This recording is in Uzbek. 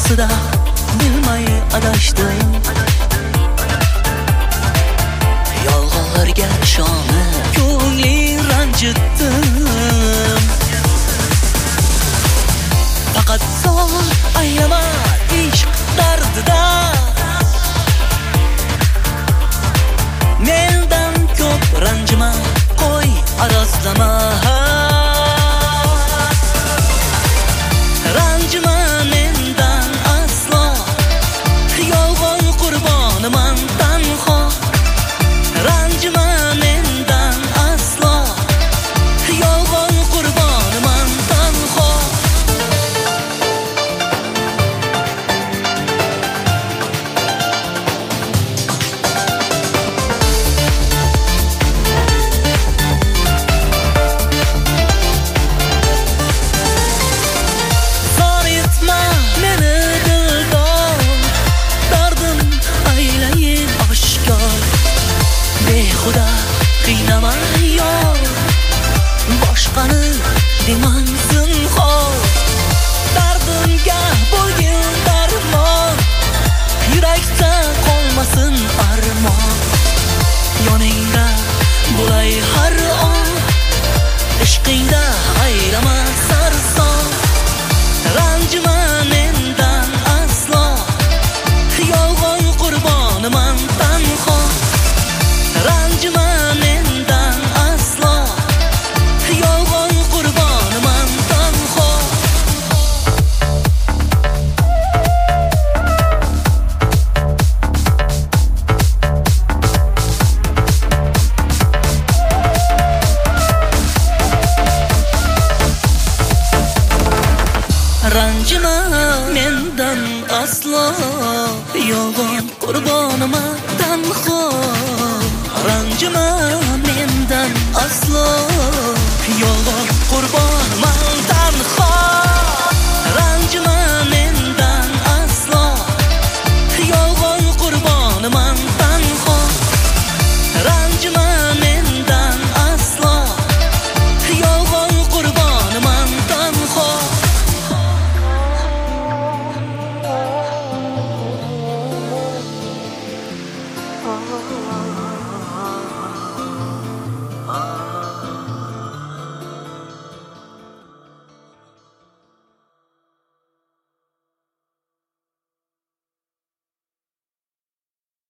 orasida bilmay adashdim. Yolg'onlarga ishonib ko'ngli ranjitdim. Faqat son ayyama ishq dardida mendan ko'p ranjima, qo'y arazlama. Ranjima mendan aslo, yolg'on qurboniman tanho. Ranjima mendan aslo, yolg'on qurboniman tanho. Qiynama yor, boshqani demansin xo'p. Dardimga bo'lgin darmon, yurakda qolmasin armon. Yoningda bo'lay har on, ishqingda aylama sarson. Ranjima mendan aslo, yolg'on qurboniman tanho. Ranjima mendan aslo, yolg'on qurboniman tanho. Ranjima mendan aslo, yolg'on qurboniman tanho. Ranjima mendan aslo, yolg'on qurboniman tanho.